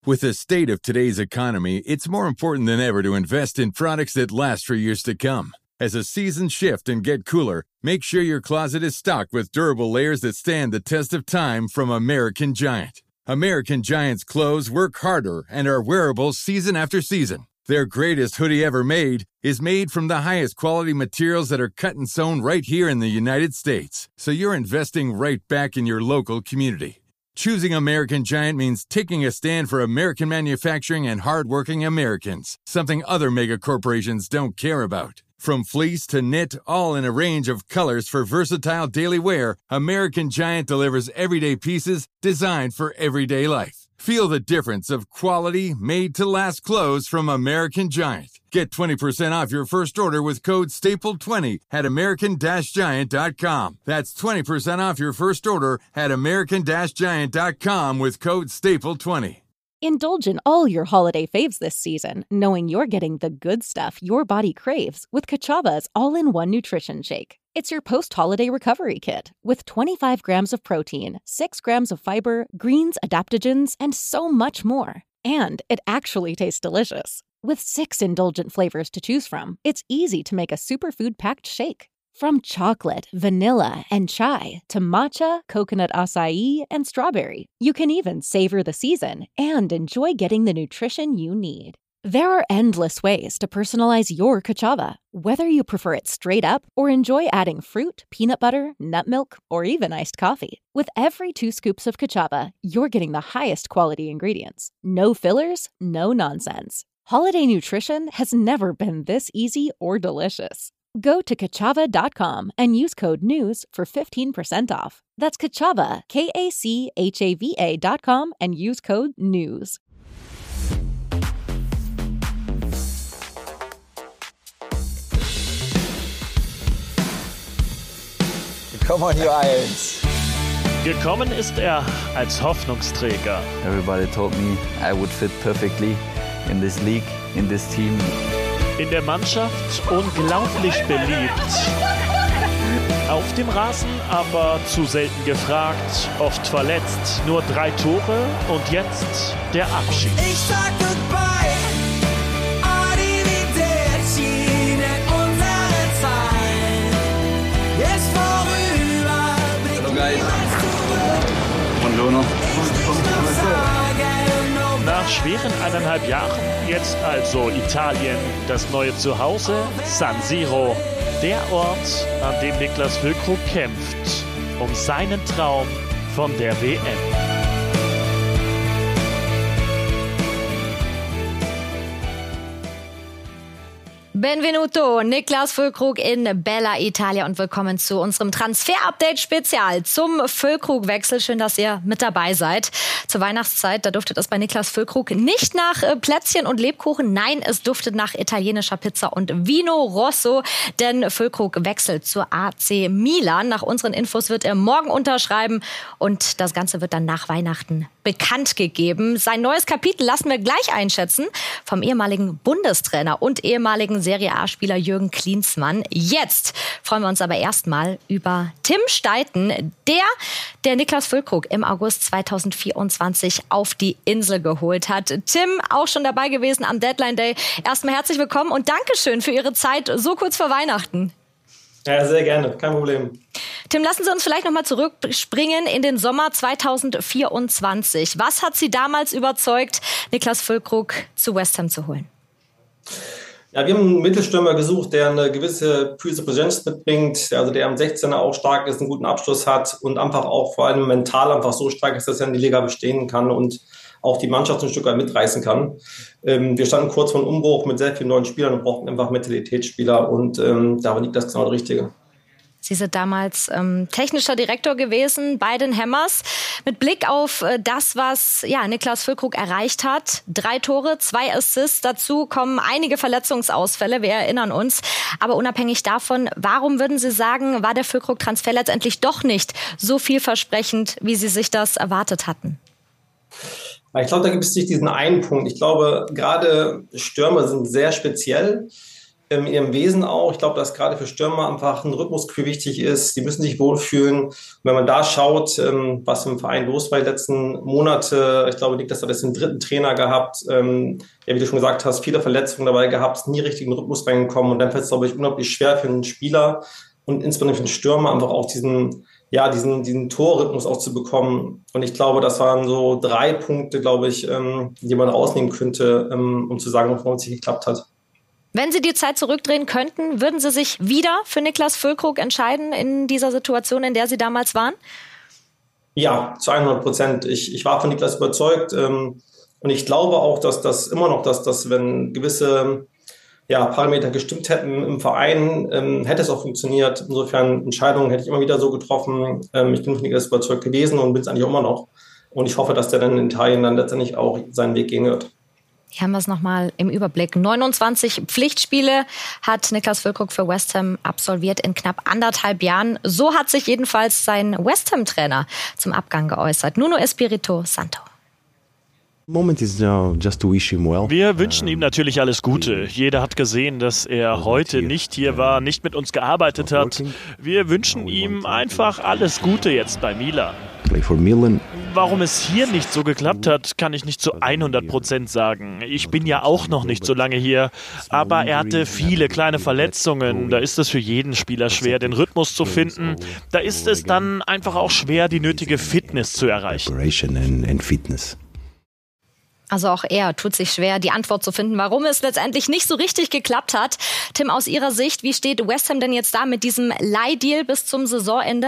With the state of today's economy, it's more important than ever to invest in products that last for years to come. As the seasons shift and get cooler, make sure your closet is stocked with durable layers that stand the test of time from American Giant. American Giant's clothes work harder and are wearable season after season. Their greatest hoodie ever made is made from the highest quality materials that are cut and sewn right here in the United States. So you're investing right back in your local community. Choosing American Giant means taking a stand for American manufacturing and hardworking Americans, something other mega corporations don't care about. From fleece to knit, all in a range of colors for versatile daily wear, American Giant delivers everyday pieces designed for everyday life. Feel the difference of quality, made-to-last clothes from American Giant. Get 20% off your first order with code STAPLE20 at american-giant.com. That's 20% off your first order at american-giant.com with code STAPLE20. Indulge in all your holiday faves this season, knowing you're getting the good stuff your body craves with Kachava's all-in-one nutrition shake. It's your post-holiday recovery kit with 25 grams of protein, 6 grams of fiber, greens, adaptogens, and so much more. And it actually tastes delicious. With 6 indulgent flavors to choose from, it's easy to make a superfood-packed shake. From chocolate, vanilla, and chai to matcha, coconut acai, and strawberry, you can even savor the season and enjoy getting the nutrition you need. There are endless ways to personalize your Kachava, whether you prefer it straight up or enjoy adding fruit, peanut butter, nut milk, or even iced coffee. With every 2 scoops of Kachava, you're getting the highest quality ingredients. No fillers, no nonsense. Holiday nutrition has never been this easy or delicious. Go to Kachava.com and use code NEWS for 15% off. That's Kachava, Kachava.com and use code NEWS. Come on, you Irons. Gekommen ist er als Hoffnungsträger. Everybody told me I would fit perfectly in this league, in this team. In der Mannschaft unglaublich beliebt. Auf dem Rasen aber zu selten gefragt, oft verletzt, nur 3 Tore und jetzt der Abschied. Ich sag goodbye, Arrivederci, denn unsere Zeit ist vorüber. Hello guys. Buongiorno. Nach schweren 1,5 Jahren jetzt also Italien, das neue Zuhause, San Siro. Der Ort, an dem Niklas Füllkrug kämpft, um seinen Traum von der WM. Benvenuto, Niklas Füllkrug in Bella Italia und willkommen zu unserem Transfer-Update-Spezial zum Füllkrug-Wechsel. Schön, dass ihr mit dabei seid. Zur Weihnachtszeit, da duftet es bei Niklas Füllkrug nicht nach Plätzchen und Lebkuchen. Nein, es duftet nach italienischer Pizza und Vino Rosso, denn Füllkrug wechselt zur AC Milan. Nach unseren Infos wird er morgen unterschreiben und das Ganze wird dann nach Weihnachten bekannt gegeben. Sein neues Kapitel lassen wir gleich einschätzen vom ehemaligen Bundestrainer und ehemaligen Serie A-Spieler Jürgen Klinsmann. Jetzt freuen wir uns aber erstmal über Tim Steiten, der Niklas Füllkrug im August 2024 auf die Insel geholt hat. Tim, auch schon dabei gewesen am Deadline Day. Erstmal herzlich willkommen und Dankeschön für Ihre Zeit so kurz vor Weihnachten. Ja, sehr gerne, kein Problem. Tim, lassen Sie uns vielleicht nochmal zurückspringen in den Sommer 2024. Was hat Sie damals überzeugt, Niklas Füllkrug zu West Ham zu holen? Ja, wir haben einen Mittelstürmer gesucht, der eine gewisse physische Präsenz mitbringt, also der am 16er auch stark ist, einen guten Abschluss hat und einfach auch vor allem mental einfach so stark ist, dass er in die Liga bestehen kann und auch die Mannschaft ein Stück weit mitreißen kann. Wir standen kurz vor einem Umbruch mit sehr vielen neuen Spielern und brauchten einfach Mentalitätsspieler und da liegt das genau das Richtige. Sie sind damals technischer Direktor gewesen bei den Hammers. Mit Blick auf das, was Niklas Füllkrug erreicht hat. 3 Tore, 2 Assists. Dazu kommen einige Verletzungsausfälle, wir erinnern uns. Aber unabhängig davon, warum würden Sie sagen, war der Füllkrug-Transfer letztendlich doch nicht so vielversprechend, wie Sie sich das erwartet hatten? Ich glaube, da gibt es nicht diesen einen Punkt. Ich glaube, gerade Stürmer sind sehr speziell. in ihrem Wesen auch. Ich glaube, dass gerade für Stürmer einfach ein Rhythmusgefühl wichtig ist. Die müssen sich wohlfühlen. Und wenn man da schaut, was im Verein los war die letzten Monate, ich glaube, Niklas hat jetzt den 3. Trainer gehabt. Wie du schon gesagt hast, viele Verletzungen dabei gehabt, nie richtig in den Rhythmus reingekommen. Und dann fällt es, glaube ich, unglaublich schwer für einen Spieler und insbesondere für einen Stürmer einfach auch diesen Torrhythmus auch zu bekommen. Und ich glaube, das waren so 3 Punkte, glaube ich, die man rausnehmen könnte, um zu sagen, warum es nicht geklappt hat. Wenn Sie die Zeit zurückdrehen könnten, würden Sie sich wieder für Niklas Füllkrug entscheiden in dieser Situation, in der Sie damals waren? Ja, zu 100%. Ich war von Niklas überzeugt. Und ich glaube auch, dass das immer noch, dass wenn gewisse Parameter gestimmt hätten im Verein, hätte es auch funktioniert. Insofern Entscheidungen hätte ich immer wieder so getroffen. Ich bin von Niklas überzeugt gewesen und bin es eigentlich auch immer noch. Und ich hoffe, dass der dann in Italien dann letztendlich auch seinen Weg gehen wird. Hier haben wir es nochmal im Überblick. 29 Pflichtspiele hat Niklas Füllkrug für West Ham absolviert in knapp 1,5 Jahren. So hat sich jedenfalls sein West Ham-Trainer zum Abgang geäußert. Nuno Espirito Santo. Wir wünschen ihm natürlich alles Gute. Jeder hat gesehen, dass er heute nicht hier war, nicht mit uns gearbeitet hat. Wir wünschen ihm einfach alles Gute jetzt bei Milan. Warum es hier nicht so geklappt hat, kann ich nicht zu 100% sagen. Ich bin ja auch noch nicht so lange hier, aber er hatte viele kleine Verletzungen. Da ist es für jeden Spieler schwer, den Rhythmus zu finden. Da ist es dann einfach auch schwer, die nötige Fitness zu erreichen. Also auch er tut sich schwer, die Antwort zu finden, warum es letztendlich nicht so richtig geklappt hat. Tim, aus Ihrer Sicht, wie steht West Ham denn jetzt da mit diesem Leihdeal bis zum Saisonende?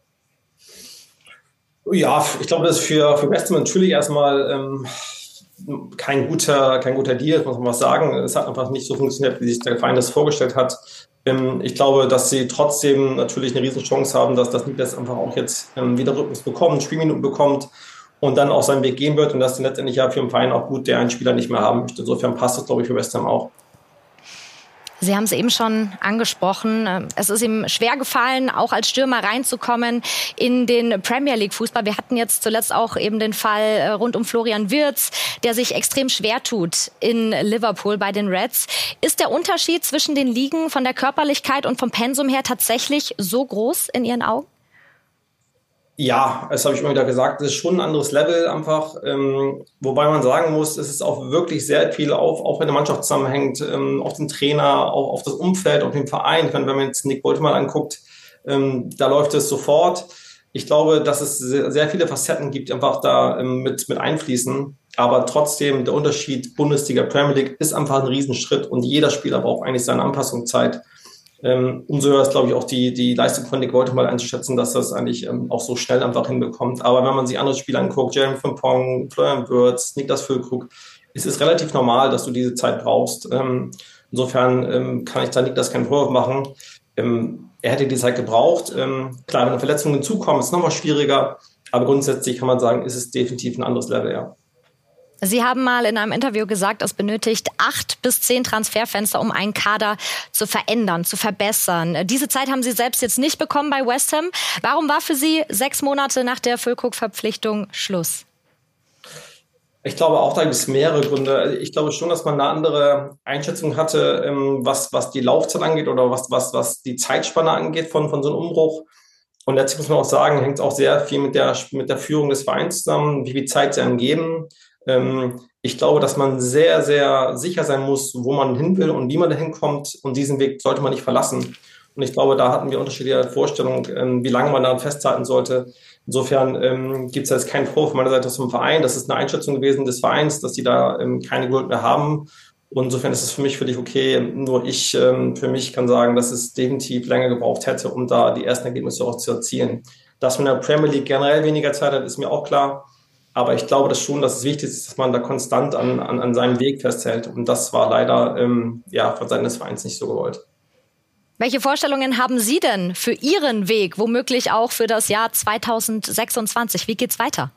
Ja, ich glaube, das ist für West Ham natürlich erstmal kein guter Deal, muss man sagen. Es hat einfach nicht so funktioniert, wie sich der Verein das vorgestellt hat. Ich glaube, dass sie trotzdem natürlich eine riesen Chance haben, dass Niklas einfach auch jetzt wieder Rhythmus bekommt, Spielminuten bekommt und dann auch seinen Weg gehen wird und dass dann letztendlich ja für den Verein auch gut, der einen Spieler nicht mehr haben möchte. Insofern passt das, glaube ich, für West Ham auch. Sie haben es eben schon angesprochen. Es ist ihm schwer gefallen, auch als Stürmer reinzukommen in den Premier League Fußball. Wir hatten jetzt zuletzt auch eben den Fall rund um Florian Wirtz, der sich extrem schwer tut in Liverpool bei den Reds. Ist der Unterschied zwischen den Ligen von der Körperlichkeit und vom Pensum her tatsächlich so groß in Ihren Augen? Ja, das habe ich immer wieder gesagt, es ist schon ein anderes Level einfach, wobei man sagen muss, es ist auch wirklich sehr viel auch wenn eine Mannschaft zusammenhängt, auf den Trainer, auch auf das Umfeld, auf den Verein. Wenn man jetzt Nick Bolt mal anguckt, da läuft es sofort. Ich glaube, dass es sehr viele Facetten gibt, die einfach da mit einfließen, aber trotzdem der Unterschied Bundesliga, Premier League ist einfach ein Riesenschritt und jeder Spieler braucht eigentlich seine Anpassungszeit. Umso höher ist, glaube ich, auch die Leistung von Nick Bolt mal einzuschätzen, dass das eigentlich auch so schnell einfach hinbekommt. Aber wenn man sich andere Spieler anguckt, Jeremy Frimpong, Florian Wirtz, Niklas Füllkrug, ist es relativ normal, dass du diese Zeit brauchst. Insofern kann ich da Niklas keinen Vorwurf machen. Er hätte die Zeit gebraucht. Klar, wenn Verletzungen hinzukommen, ist es nochmal schwieriger. Aber grundsätzlich kann man sagen, ist es definitiv ein anderes Level, ja. Sie haben mal in einem Interview gesagt, es benötigt 8 bis 10 Transferfenster, um einen Kader zu verändern, zu verbessern. Diese Zeit haben Sie selbst jetzt nicht bekommen bei West Ham. Warum war für Sie 6 Monate nach der Füllkrug-Verpflichtung Schluss? Ich glaube auch, da gibt es mehrere Gründe. Ich glaube schon, dass man eine andere Einschätzung hatte, was die Laufzeit angeht oder was die Zeitspanne angeht von so einem Umbruch. Und letztlich muss man auch sagen, hängt es auch sehr viel mit der Führung des Vereins zusammen, wie viel Zeit sie einem geben. Ich glaube, dass man sehr, sehr sicher sein muss, wo man hin will und wie man dahin kommt. Und diesen Weg sollte man nicht verlassen. Und ich glaube, da hatten wir unterschiedliche Vorstellungen, wie lange man daran festhalten sollte. Insofern gibt es jetzt keinen Vorwurf von meiner Seite zum Verein. Das ist eine Einschätzung gewesen des Vereins, dass die da keine Geduld mehr haben. Und insofern ist es für mich völlig okay. Nur ich für mich kann sagen, dass es definitiv länger gebraucht hätte, um da die ersten Ergebnisse auch zu erzielen. Dass man in der Premier League generell weniger Zeit hat, ist mir auch klar. Aber ich glaube dass es wichtig ist, dass man da konstant an seinem Weg festhält. Und das war leider von Seiten des Vereins nicht so gewollt. Welche Vorstellungen haben Sie denn für Ihren Weg, womöglich auch für das Jahr 2026? Wie geht's weiter?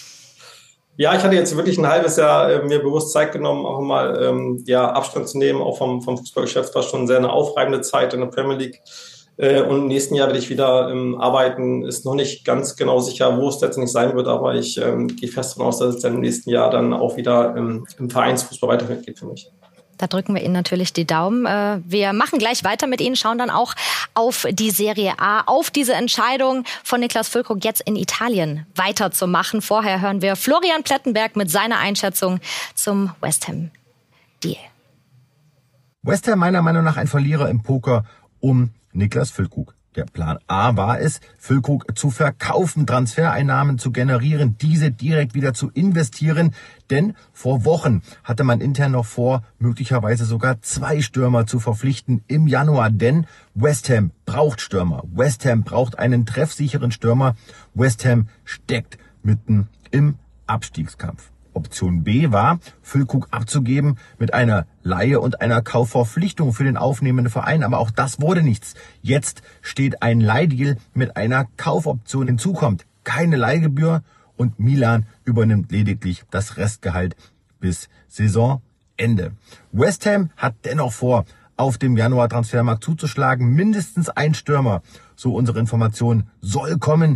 Ja, ich hatte jetzt wirklich ein halbes Jahr mir bewusst Zeit genommen, auch mal Abstand zu nehmen, auch vom Fußballgeschäft. War schon sehr eine aufreibende Zeit in der Premier League. Und im nächsten Jahr werde ich wieder arbeiten. Ist noch nicht ganz genau sicher, wo es letztendlich sein wird, aber ich gehe fest davon aus, dass es dann im nächsten Jahr dann auch wieder im Vereinsfußball weitergeht für mich. Da drücken wir Ihnen natürlich die Daumen. Wir machen gleich weiter mit Ihnen, schauen dann auch auf die Serie A, auf diese Entscheidung von Niklas Füllkrug, jetzt in Italien weiterzumachen. Vorher hören wir Florian Plettenberg mit seiner Einschätzung zum West Ham Deal. West Ham meiner Meinung nach ein Verlierer im Poker um Niklas Füllkrug. Der Plan A war es, Füllkrug zu verkaufen, Transfereinnahmen zu generieren, diese direkt wieder zu investieren. Denn vor Wochen hatte man intern noch vor, möglicherweise sogar 2 Stürmer zu verpflichten im Januar. Denn West Ham braucht Stürmer. West Ham braucht einen treffsicheren Stürmer. West Ham steckt mitten im Abstiegskampf. Option B war, Füllkrug abzugeben mit einer Leihe und einer Kaufverpflichtung für den aufnehmenden Verein. Aber auch das wurde nichts. Jetzt steht ein Leihdeal mit einer Kaufoption. Hinzu kommt keine Leihgebühr und Milan übernimmt lediglich das Restgehalt bis Saisonende. West Ham hat dennoch vor, auf dem Januar-Transfermarkt zuzuschlagen. Mindestens ein Stürmer, so unsere Information, soll kommen.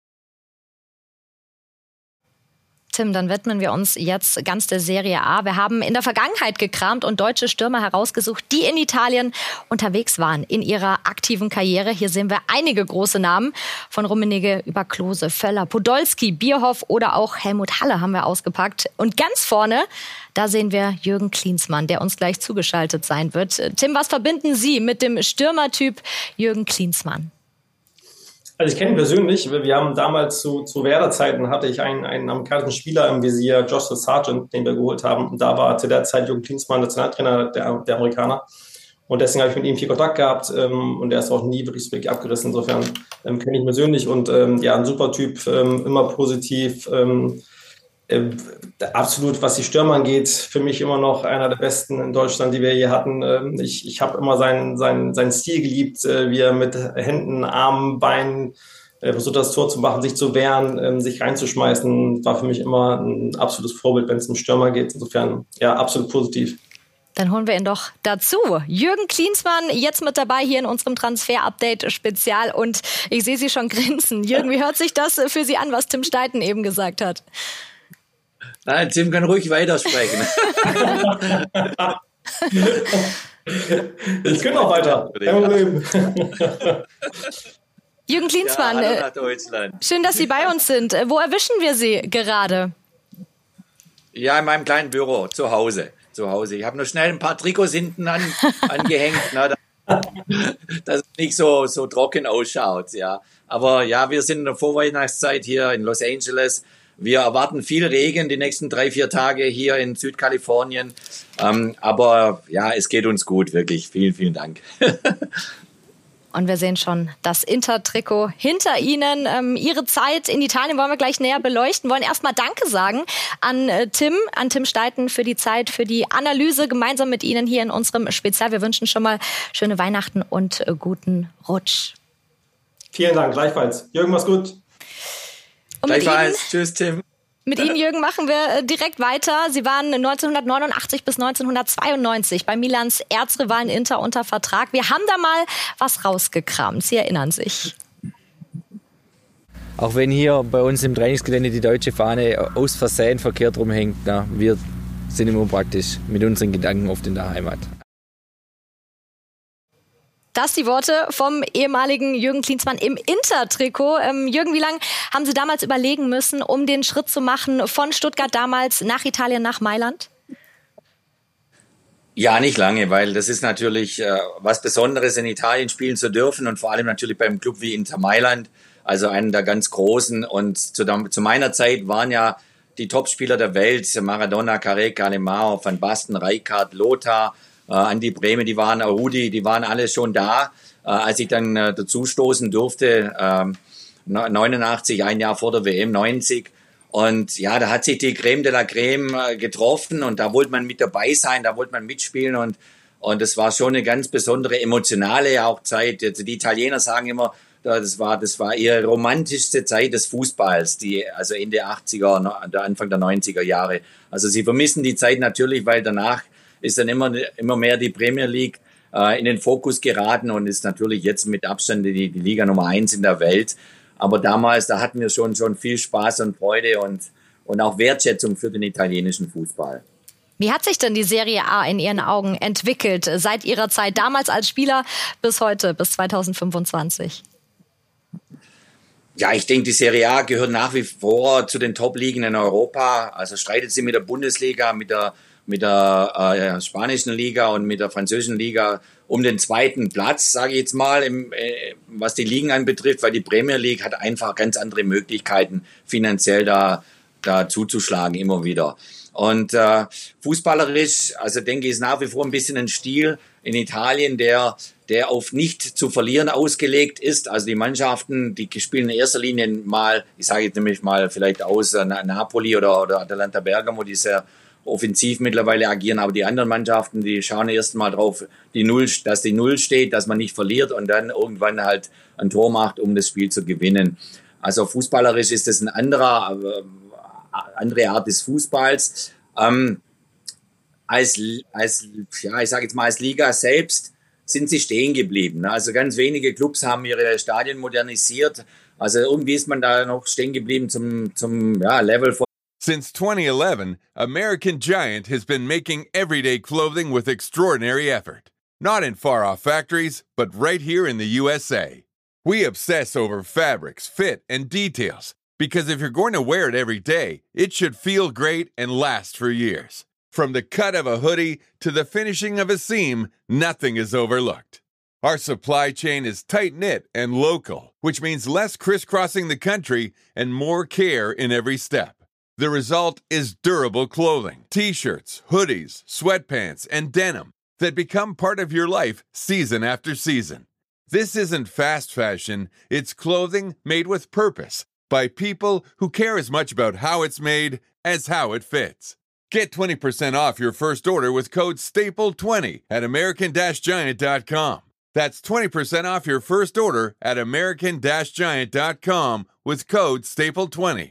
Tim, dann widmen wir uns jetzt ganz der Serie A. Wir haben in der Vergangenheit gekramt und deutsche Stürmer herausgesucht, die in Italien unterwegs waren in ihrer aktiven Karriere. Hier sehen wir einige große Namen, von Rummenigge über Klose, Völler, Podolski, Bierhoff oder auch Helmut Halle haben wir ausgepackt. Und ganz vorne, da sehen wir Jürgen Klinsmann, der uns gleich zugeschaltet sein wird. Tim, was verbinden Sie mit dem Stürmertyp Jürgen Klinsmann? Also ich kenne ihn persönlich. Wir haben damals zu Werder-Zeiten hatte ich einen amerikanischen Spieler im Visier, Joshua Sargent, den wir geholt haben. Und da war zu der Zeit Jürgen Klinsmann Nationaltrainer der Amerikaner. Und deswegen habe ich mit ihm viel Kontakt gehabt. Und er ist auch nie wirklich abgerissen. Insofern kenne ich ihn persönlich. Und ja, ein super Typ, immer positiv. Absolut, was die Stürmer angeht, für mich immer noch einer der besten in Deutschland, die wir je hatten. Ich habe immer seinen Stil geliebt, wie er mit Händen, Armen, Beinen versucht, das Tor zu machen, sich zu wehren, sich reinzuschmeißen. War für mich immer ein absolutes Vorbild, wenn es um Stürmer geht. Insofern, ja, absolut positiv. Dann holen wir ihn doch dazu. Jürgen Klinsmann, jetzt mit dabei hier in unserem Transfer-Update-Spezial. Und ich sehe Sie schon grinsen. Jürgen, wie hört sich das für Sie an, was Tim Steiten eben gesagt hat? Nein, Tim kann ruhig weitersprechen. Ich kann auch weiter. Jürgen Klinsmann, ja, Deutschland. Schön, dass Sie bei uns sind. Wo erwischen wir Sie gerade? Ja, in meinem kleinen Büro, zu Hause. Ich habe nur schnell ein paar Trikots hinten angehängt, dass es nicht so trocken ausschaut. Ja. Aber ja, wir sind in der Vorweihnachtszeit hier in Los Angeles. Wir erwarten viel Regen die nächsten 3-4 Tage hier in Südkalifornien. Aber ja, es geht uns gut, wirklich. Vielen, vielen Dank. Und wir sehen schon das Inter-Trikot hinter Ihnen. Ihre Zeit in Italien wollen wir gleich näher beleuchten. Wollen erstmal Danke sagen an Tim Steiten für die Zeit, für die Analyse gemeinsam mit Ihnen hier in unserem Spezial. Wir wünschen schon mal schöne Weihnachten und guten Rutsch. Vielen Dank, gleichfalls. Jürgen, mach's gut. Tschüss, Tim. Mit Ihnen, Jürgen, machen wir direkt weiter. Sie waren 1989 bis 1992 bei Milans Erzrivalen Inter unter Vertrag. Wir haben da mal was rausgekramt. Sie erinnern sich. Auch wenn hier bei uns im Trainingsgelände die deutsche Fahne aus Versehen verkehrt rumhängt, wir sind immer praktisch mit unseren Gedanken oft in der Heimat. Das die Worte vom ehemaligen Jürgen Klinsmann im Inter-Trikot. Jürgen, wie lange haben Sie damals überlegen müssen, um den Schritt zu machen von Stuttgart damals nach Italien, nach Mailand? Ja, nicht lange, weil das ist natürlich was Besonderes, in Italien spielen zu dürfen und vor allem natürlich beim Club wie Inter Mailand, also einen der ganz großen. Und zu meiner Zeit waren ja die Topspieler der Welt, Maradona, Careca, Alemão, Van Basten, Rijkaard, Lothar, Andi Brehme, Rudi, die waren alle schon da, als ich dann dazu stoßen durfte, 89, ein Jahr vor der WM, 90. Und ja, da hat sich die Creme de la Creme getroffen und da wollte man mit dabei sein, da wollte man mitspielen und das war schon eine ganz besondere emotionale auch Zeit. Die Italiener sagen immer, das war ihre romantischste Zeit des Fußballs, also Ende 80er, Anfang der 90er Jahre. Also sie vermissen die Zeit natürlich, weil danach ist dann immer mehr die Premier League in den Fokus geraten und ist natürlich jetzt mit Abstand die Liga Nummer 1 in der Welt. Aber damals, da hatten wir schon viel Spaß und Freude und auch Wertschätzung für den italienischen Fußball. Wie hat sich denn die Serie A in Ihren Augen entwickelt, seit Ihrer Zeit damals als Spieler bis heute, bis 2025? Ja, ich denke, die Serie A gehört nach wie vor zu den Top-Ligen in Europa. Also streitet sie mit der Bundesliga, mit der spanischen Liga und mit der französischen Liga um den zweiten Platz, sage ich jetzt mal, was die Ligen anbetrifft, weil die Premier League hat einfach ganz andere Möglichkeiten, finanziell da zuzuschlagen immer wieder. Und fußballerisch, also denke ich, ist nach wie vor ein bisschen ein Stil in Italien, der auf nicht zu verlieren ausgelegt ist. Also die Mannschaften, die spielen in erster Linie mal, ich sage jetzt nämlich mal vielleicht aus Napoli oder Atalanta Bergamo, die sehr offensiv mittlerweile agieren, aber die anderen Mannschaften, die schauen erst mal drauf, dass die Null steht, dass man nicht verliert und dann irgendwann halt ein Tor macht, um das Spiel zu gewinnen. Also fußballerisch ist das eine andere Art des Fußballs. Als Liga selbst sind sie stehen geblieben. Also ganz wenige Clubs haben ihre Stadien modernisiert. Also irgendwie ist man da noch stehen geblieben zum Level von. Since 2011, American Giant has been making everyday clothing with extraordinary effort. Not in far-off factories, but right here in the USA. We obsess over fabrics, fit, and details, because if you're going to wear it every day, it should feel great and last for years. From the cut of a hoodie to the finishing of a seam, nothing is overlooked. Our supply chain is tight-knit and local, which means less crisscrossing the country and more care in every step. The result is durable clothing, t-shirts, hoodies, sweatpants, and denim that become part of your life season after season. This isn't fast fashion, it's clothing made with purpose by people who care as much about how it's made as how it fits. Get 20% off your first order with code STAPLE20 at American-Giant.com. That's 20% off your first order at American-Giant.com with code STAPLE20.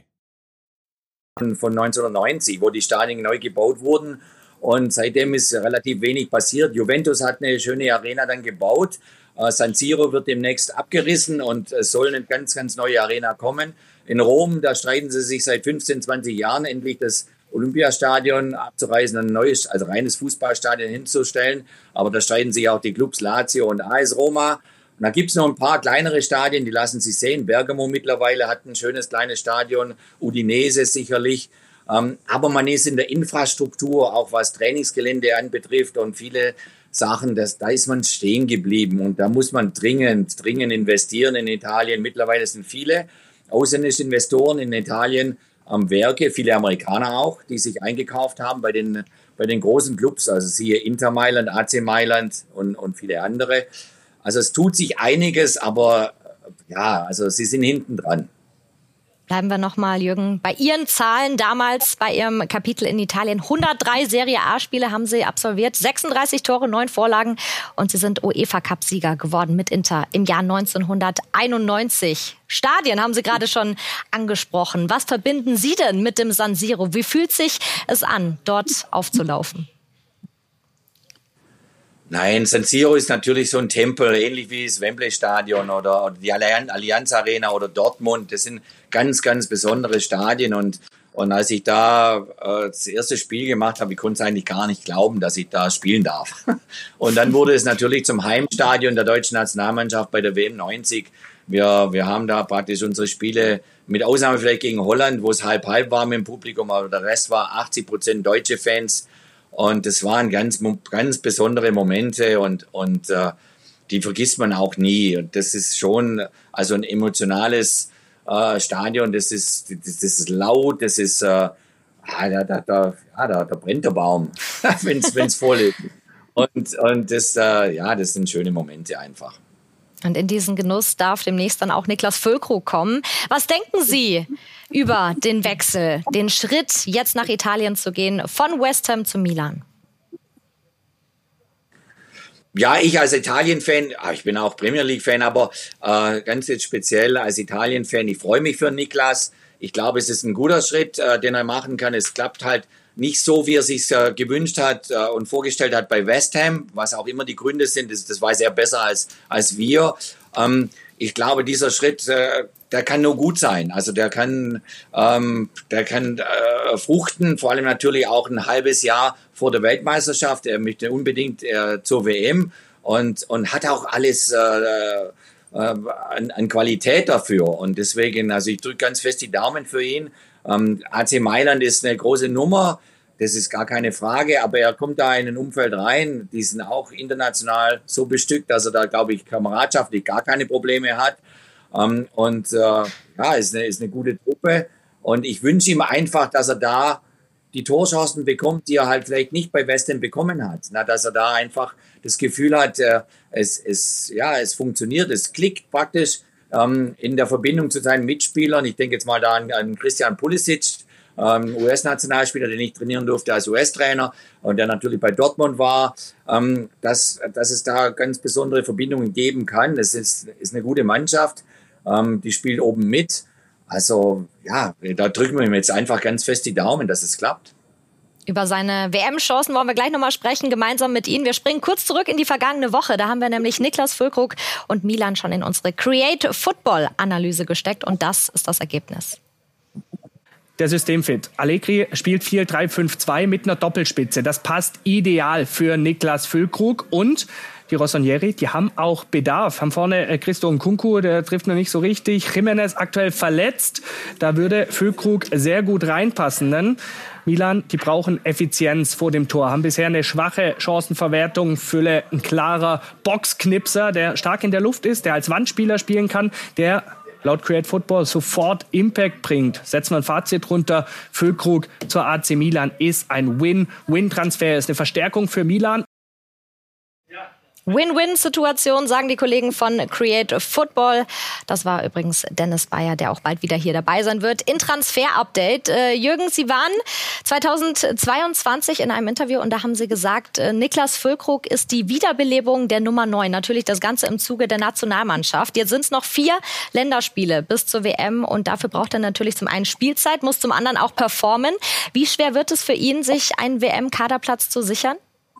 Von 1990, wo die Stadien neu gebaut wurden und seitdem ist relativ wenig passiert. Juventus hat eine schöne Arena dann gebaut. San Siro wird demnächst abgerissen und es soll eine ganz, ganz neue Arena kommen. In Rom, da streiten sie sich seit 15, 20 Jahren endlich das Olympiastadion abzureißen, ein neues, also reines Fußballstadion hinzustellen. Aber da streiten sich auch die Clubs Lazio und AS Roma. Und da gibt es noch ein paar kleinere Stadien, die lassen sich sehen. Bergamo mittlerweile hat ein schönes kleines Stadion, Udinese sicherlich. Aber man ist in der Infrastruktur, auch was Trainingsgelände anbetrifft und viele Sachen, da ist man stehen geblieben. Und da muss man dringend investieren in Italien. Mittlerweile sind viele ausländische Investoren in Italien am Werke, viele Amerikaner auch, die sich eingekauft haben bei den großen Clubs. Also siehe Inter Mailand, AC Mailand und viele andere. Also es tut sich einiges, aber ja, also sie sind hinten dran. Bleiben wir nochmal, Jürgen, bei Ihren Zahlen damals, bei Ihrem Kapitel in Italien. 103 Serie A-Spiele haben Sie absolviert, 36 Tore, 9 Vorlagen und Sie sind UEFA-Cup-Sieger geworden mit Inter im Jahr 1991. Stadien haben Sie gerade schon angesprochen. Was verbinden Sie denn mit dem San Siro? Wie fühlt sich es an, dort aufzulaufen? Nein, San Siro ist natürlich so ein Tempel, ähnlich wie das Wembley-Stadion oder die Allianz Arena oder Dortmund. Das sind ganz, ganz besondere Stadien. Und als ich da das erste Spiel gemacht habe, ich konnte es eigentlich gar nicht glauben, dass ich da spielen darf. Und dann wurde es natürlich zum Heimstadion der deutschen Nationalmannschaft bei der WM 90. Wir haben da praktisch unsere Spiele, mit Ausnahme vielleicht gegen Holland, wo es halb-halb war mit dem Publikum, aber der Rest war 80% deutsche Fans. Und das waren ganz, ganz besondere Momente und die vergisst man auch nie. Und das ist schon also ein emotionales Stadion. Das ist laut, das ist da brennt der Baum, wenn's voll ist. Und das sind schöne Momente einfach. Und in diesen Genuss darf demnächst dann auch Niklas Füllkrug kommen. Was denken Sie über den Wechsel, den Schritt, jetzt nach Italien zu gehen, von West Ham zu Milan? Ja, ich als Italien-Fan, ich bin auch Premier League-Fan, aber ganz jetzt speziell als Italien-Fan, ich freue mich für Niklas. Ich glaube, es ist ein guter Schritt, den er machen kann. Es klappt halt nicht so, wie er sich gewünscht hat und vorgestellt hat bei West Ham, was auch immer die Gründe sind. Das weiß er besser als wir. Ich glaube, dieser Schritt, kann nur gut sein. Also der kann fruchten, vor allem natürlich auch ein halbes Jahr vor der Weltmeisterschaft. Er möchte unbedingt zur WM und hat auch alles an Qualität dafür. Und deswegen, also ich drücke ganz fest die Daumen für ihn. AC Mailand ist eine große Nummer. Das ist gar keine Frage, aber er kommt da in ein Umfeld rein, die sind auch international so bestückt, dass er da, glaube ich, kameradschaftlich gar keine Probleme hat. Ist eine gute Truppe. Und ich wünsche ihm einfach, dass er da die Torchancen bekommt, die er halt vielleicht nicht bei West Ham bekommen hat. Dass er da einfach das Gefühl hat, es funktioniert, es klickt praktisch in der Verbindung zu seinen Mitspielern. Ich denke jetzt mal da an Christian Pulisic, US-Nationalspieler, den ich trainieren durfte als US-Trainer und der natürlich bei Dortmund war, dass es da ganz besondere Verbindungen geben kann. Es ist eine gute Mannschaft, die spielt oben mit. Also ja, da drücken wir ihm jetzt einfach ganz fest die Daumen, dass es klappt. Über seine WM-Chancen wollen wir gleich nochmal sprechen, gemeinsam mit Ihnen. Wir springen kurz zurück in die vergangene Woche. Da haben wir nämlich Niklas Füllkrug und Milan schon in unsere Create Football-Analyse gesteckt und das ist das Ergebnis. Der Systemfit. Allegri spielt 4-3-5-2 mit einer Doppelspitze. Das passt ideal für Niklas Füllkrug. Und die Rossoneri, die haben auch Bedarf. Haben vorne Christo Nkunku, der trifft noch nicht so richtig. Jimenez aktuell verletzt. Da würde Füllkrug sehr gut reinpassen. Denn Milan, die brauchen Effizienz vor dem Tor. Haben bisher eine schwache Chancenverwertung. Fülle ein klarer Boxknipser, der stark in der Luft ist, der als Wandspieler spielen kann, der laut Create Football sofort Impact bringt. Setzen wir ein Fazit runter. Füllkrug zur AC Milan ist ein Win-Win-Transfer, ist eine Verstärkung für Milan. Win-Win-Situation, sagen die Kollegen von Create Football. Das war übrigens Dennis Bayer, der auch bald wieder hier dabei sein wird. In Transfer-Update. Jürgen, Sie waren 2022 in einem Interview und da haben Sie gesagt, Niklas Füllkrug ist die Wiederbelebung der Nummer 9. Natürlich das Ganze im Zuge der Nationalmannschaft. Jetzt sind es noch 4 Länderspiele bis zur WM und dafür braucht er natürlich zum einen Spielzeit, muss zum anderen auch performen. Wie schwer wird es für ihn, sich einen WM-Kaderplatz zu sichern?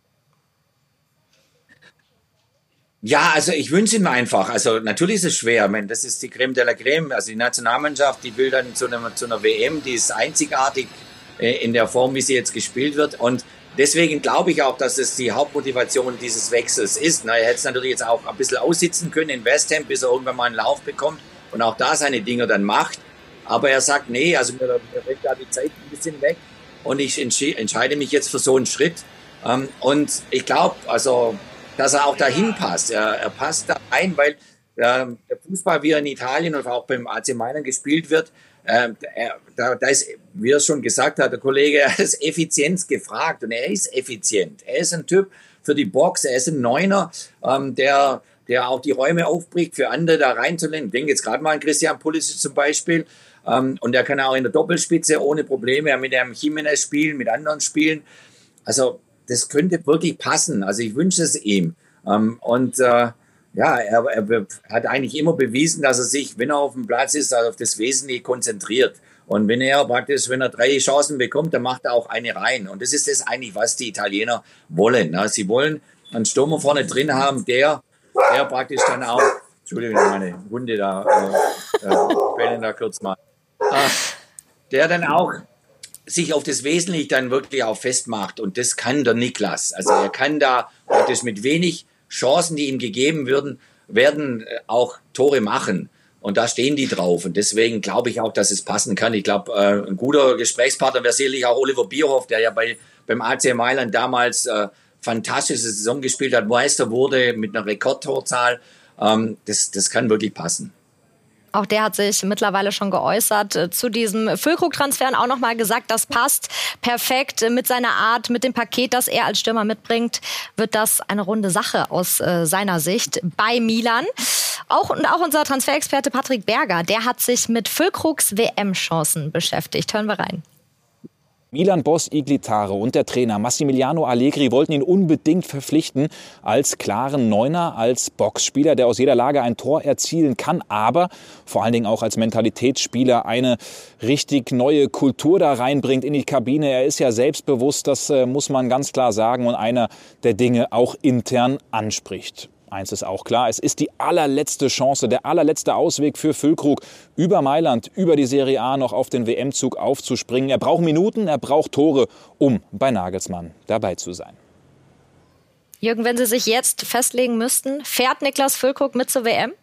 Ja, also ich wünsche ihm einfach. Also natürlich ist es schwer. Ich meine, das ist die Creme de la Creme. Also die Nationalmannschaft, die will dann zu einer WM, die ist einzigartig in der Form, wie sie jetzt gespielt wird. Und deswegen glaube ich auch, dass es die Hauptmotivation dieses Wechsels ist. Er hätte es natürlich jetzt auch ein bisschen aussitzen können in West Ham, bis er irgendwann mal einen Lauf bekommt und auch da seine Dinge dann macht. Aber er sagt, nee, also mir rennt da die Zeit ein bisschen weg und ich entscheide mich jetzt für so einen Schritt. Und ich glaube, also dass er auch dahin passt. Er passt da rein, weil der Fußball, wie er in Italien und auch beim AC Mailand gespielt wird, da ist, wie er schon gesagt hat, der Kollege, er ist Effizienz gefragt und er ist effizient. Er ist ein Typ für die Box, er ist ein Neuner, der auch die Räume aufbricht, für andere da reinzulenken. Ich denke jetzt gerade mal an Christian Pulisic zum Beispiel. Und er kann auch in der Doppelspitze ohne Probleme mit einem Jimenez spielen, mit anderen spielen. Also das könnte wirklich passen. Also ich wünsche es ihm. Er hat eigentlich immer bewiesen, dass er sich, wenn er auf dem Platz ist, also auf das Wesentliche konzentriert. Und wenn er 3 Chancen bekommt, dann macht er auch eine rein. Und das ist das eigentlich, was die Italiener wollen. Sie wollen einen Stürmer vorne drin haben, der praktisch dann auch, Entschuldigung, meine Hunde bellen da kurz mal, der dann auch sich auf das Wesentliche dann wirklich auch festmacht. Und das kann der Niklas. Also er kann da praktisch mit wenig Chancen, die ihm gegeben werden auch Tore machen. Und da stehen die drauf. Und deswegen glaube ich auch, dass es passen kann. Ich glaube, ein guter Gesprächspartner wäre sicherlich auch Oliver Bierhoff, der ja beim AC Mailand damals fantastische Saison gespielt hat, Meister wurde mit einer Rekordtorzahl. Das kann wirklich passen. Auch der hat sich mittlerweile schon geäußert zu diesem Füllkrug-Transfer und auch nochmal gesagt, das passt perfekt mit seiner Art, mit dem Paket, das er als Stürmer mitbringt, wird das eine runde Sache aus seiner Sicht bei Milan. Auch unser Transferexperte Patrick Berger, der hat sich mit Füllkrugs WM-Chancen beschäftigt. Hören wir rein. Milan-Boss Iglitare und der Trainer Massimiliano Allegri wollten ihn unbedingt verpflichten als klaren Neuner, als Boxspieler, der aus jeder Lage ein Tor erzielen kann, aber vor allen Dingen auch als Mentalitätsspieler eine richtig neue Kultur da reinbringt in die Kabine. Er ist ja selbstbewusst, das muss man ganz klar sagen, und einer der Dinge auch intern anspricht. eins ist auch klar, es ist die allerletzte Chance, der allerletzte Ausweg für Füllkrug, über Mailand, über die Serie A noch auf den WM-Zug aufzuspringen. Er braucht Minuten, er braucht Tore, um bei Nagelsmann dabei zu sein. Jürgen, wenn Sie sich jetzt festlegen müssten, fährt Niklas Füllkrug mit zur WM?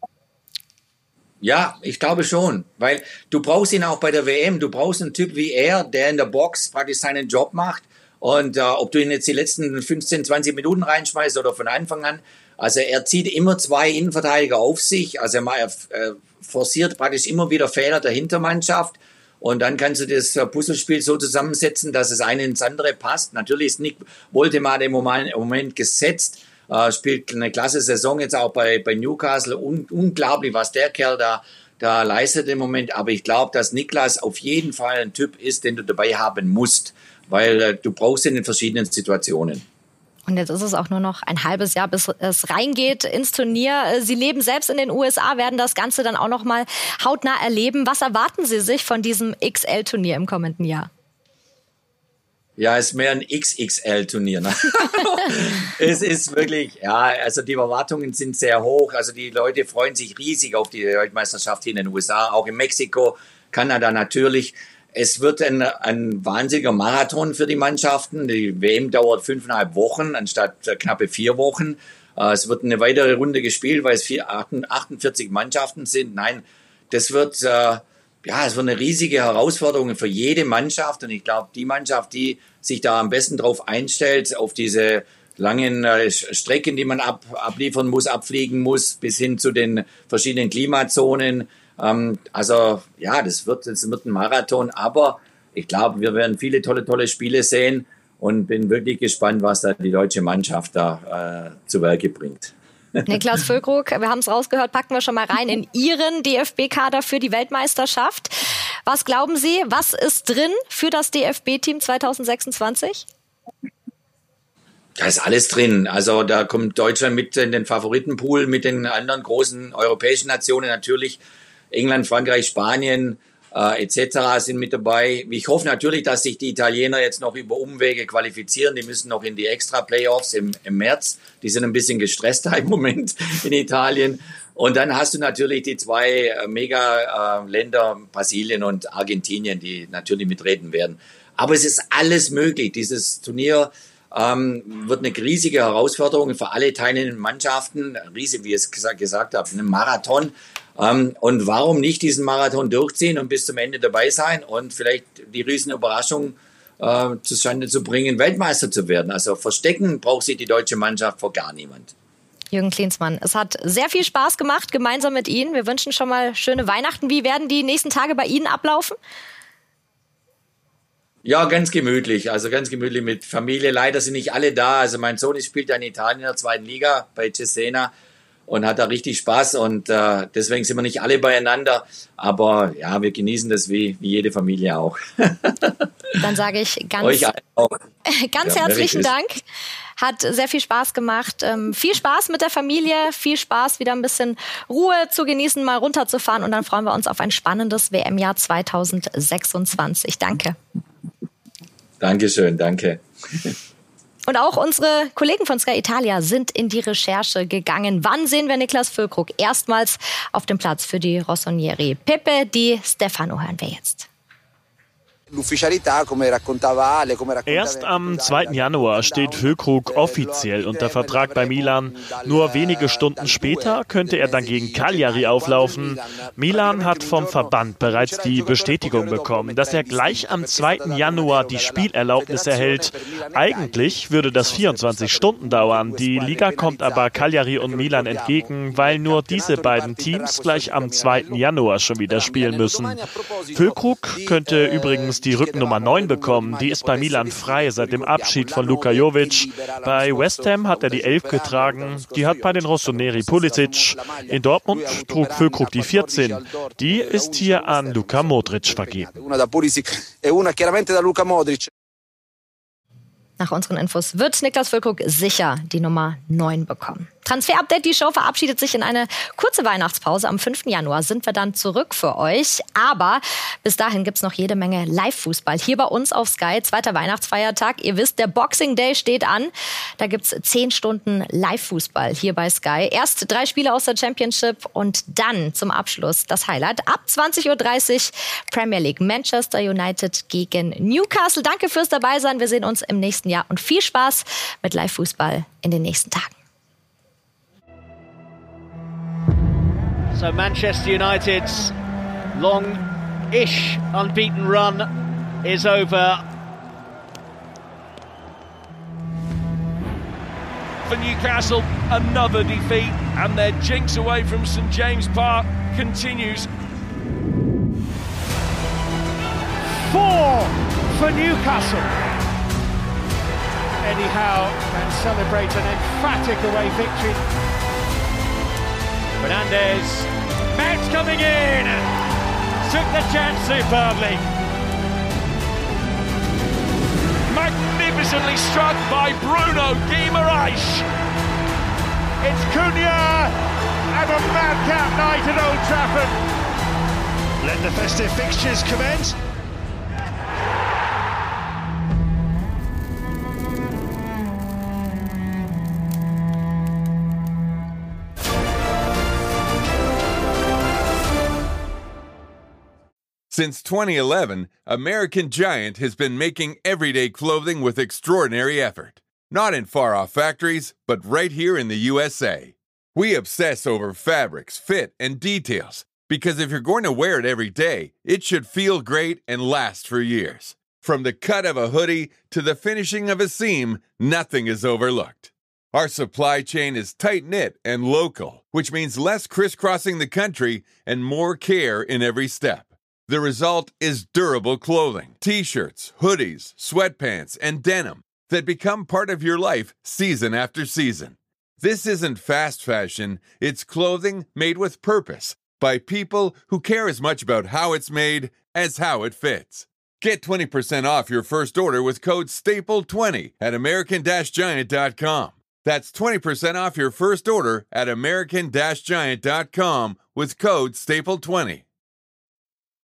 Ja, ich glaube schon, weil du brauchst ihn auch bei der WM. Du brauchst einen Typ wie er, der in der Box praktisch seinen Job macht. Und ob du ihn jetzt die letzten 15, 20 Minuten reinschmeißt oder von Anfang an, also er zieht immer 2 Innenverteidiger auf sich. Also er forciert praktisch immer wieder Fehler der Hintermannschaft. Und dann kannst du das Puzzlespiel so zusammensetzen, dass es eine ins andere passt. Natürlich ist Nick Woltemade im Moment gesetzt. Spielt eine klasse Saison jetzt auch bei Newcastle. Unglaublich, was der Kerl da leistet im Moment. Aber ich glaube, dass Niklas auf jeden Fall ein Typ ist, den du dabei haben musst, weil du brauchst ihn in verschiedenen Situationen. Und jetzt ist es auch nur noch ein halbes Jahr, bis es reingeht ins Turnier. Sie leben selbst in den USA, werden das Ganze dann auch noch mal hautnah erleben. Was erwarten Sie sich von diesem XL-Turnier im kommenden Jahr? Ja, es ist mehr ein XXL-Turnier. Ne? Es ist wirklich, ja, also die Erwartungen sind sehr hoch. Also die Leute freuen sich riesig auf die Weltmeisterschaft hier in den USA, auch in Mexiko, Kanada natürlich. Es wird ein wahnsinniger Marathon für die Mannschaften. Die WM dauert 5,5 Wochen anstatt knappe 4 Wochen. Es wird eine weitere Runde gespielt, weil es 48 Mannschaften sind. Nein, das wird... es wird eine riesige Herausforderung für jede Mannschaft. Und ich glaube, die Mannschaft, die sich da am besten drauf einstellt, auf diese langen Strecken, die man abliefern muss, abfliegen muss, bis hin zu den verschiedenen Klimazonen. Das wird ein Marathon. Aber ich glaube, wir werden viele tolle Spiele sehen und bin wirklich gespannt, was da die deutsche Mannschaft da zu Werke bringt. Niklas Füllkrug, wir haben es rausgehört, packen wir schon mal rein in Ihren DFB-Kader für die Weltmeisterschaft. Was glauben Sie, was ist drin für das DFB-Team 2026? Da ist alles drin. Also da kommt Deutschland mit in den Favoritenpool mit den anderen großen europäischen Nationen natürlich. England, Frankreich, Spanien etc. sind mit dabei. Ich hoffe natürlich, dass sich die Italiener jetzt noch über Umwege qualifizieren. Die müssen noch in die Extra-Playoffs im März. Die sind ein bisschen gestresster im Moment in Italien. Und dann hast du natürlich die 2 Mega-Länder, Brasilien und Argentinien, die natürlich mitreden werden. Aber es ist alles möglich. Dieses Turnier wird eine riesige Herausforderung für alle teilnehmenden Mannschaften. Riesig, wie ich es gesagt habe, ein Marathon. Und warum nicht diesen Marathon durchziehen und bis zum Ende dabei sein und vielleicht die riesen Überraschung zustande zu bringen, Weltmeister zu werden. Also verstecken braucht sich die deutsche Mannschaft vor gar niemand. Jürgen Klinsmann, es hat sehr viel Spaß gemacht, gemeinsam mit Ihnen. Wir wünschen schon mal schöne Weihnachten. Wie werden die nächsten Tage bei Ihnen ablaufen? Ja, ganz gemütlich. Also ganz gemütlich mit Familie. Leider sind nicht alle da. Also mein Sohn spielt ja in Italien in der 2. Liga bei Cesena und hat da richtig Spaß. Und deswegen sind wir nicht alle beieinander. Aber ja, wir genießen das wie jede Familie auch. Dann sage ich euch auch. Ganz herzlichen Dank. Hat sehr viel Spaß gemacht. Viel Spaß mit der Familie, viel Spaß, wieder ein bisschen Ruhe zu genießen, mal runterzufahren. Und dann freuen wir uns auf ein spannendes WM-Jahr 2026. Danke. Dankeschön, danke. Und auch unsere Kollegen von Sky Italia sind in die Recherche gegangen. Wann sehen wir Niklas Füllkrug erstmals auf dem Platz für die Rossoneri? Pepe Di Stefano hören wir jetzt. Erst am 2. Januar steht Füllkrug offiziell unter Vertrag bei Milan. Nur wenige Stunden später könnte er dann gegen Cagliari auflaufen. Milan hat vom Verband bereits die Bestätigung bekommen, dass er gleich am 2. Januar die Spielerlaubnis erhält. Eigentlich würde das 24 Stunden dauern. Die Liga kommt aber Cagliari und Milan entgegen, weil nur diese beiden Teams gleich am 2. Januar schon wieder spielen müssen. Füllkrug könnte übrigens die Rückennummer 9 bekommen. Die ist bei Milan frei seit dem Abschied von Luka Jovic. Bei West Ham hat er die 11 getragen. Die hat bei den Rossoneri Pulisic. In Dortmund trug Füllkrug die 14. Die ist hier an Luka Modric vergeben. Nach unseren Infos wird Niklas Füllkrug sicher die Nummer 9 bekommen. Transfer-Update, die Show verabschiedet sich in eine kurze Weihnachtspause. Am 5. Januar sind wir dann zurück für euch. Aber bis dahin gibt's noch jede Menge Live-Fußball. Hier bei uns auf Sky, 2. Weihnachtsfeiertag. Ihr wisst, der Boxing Day steht an. Da gibt's 10 Stunden Live-Fußball hier bei Sky. Erst 3 Spiele aus der Championship und dann zum Abschluss das Highlight. Ab 20.30 Uhr Premier League, Manchester United gegen Newcastle. Danke fürs Dabeisein. Wir sehen uns im nächsten Jahr und viel Spaß mit Live-Fußball in den nächsten Tagen. So Manchester United's long-ish unbeaten run is over. For Newcastle, another defeat, and their jinx away from St James Park continues. 4 for Newcastle. Eddie Howe can celebrate an emphatic away victory. Fernandes, Mount coming in, took the chance superbly. Magnificently struck by Bruno Guimaraes. It's Cunha and a madcap night at Old Trafford. Let the festive fixtures commence. Since 2011, American Giant has been making everyday clothing with extraordinary effort. Not in far-off factories, but right here in the USA. We obsess over fabrics, fit, and details, because if you're going to wear it every day, it should feel great and last for years. From the cut of a hoodie to the finishing of a seam, nothing is overlooked. Our supply chain is tight-knit and local, which means less crisscrossing the country and more care in every step. The result is durable clothing, t-shirts, hoodies, sweatpants, and denim that become part of your life season after season. This isn't fast fashion, it's clothing made with purpose by people who care as much about how it's made as how it fits. Get 20% off your first order with code STAPLE20 at American-Giant.com. That's 20% off your first order at American-Giant.com with code STAPLE20.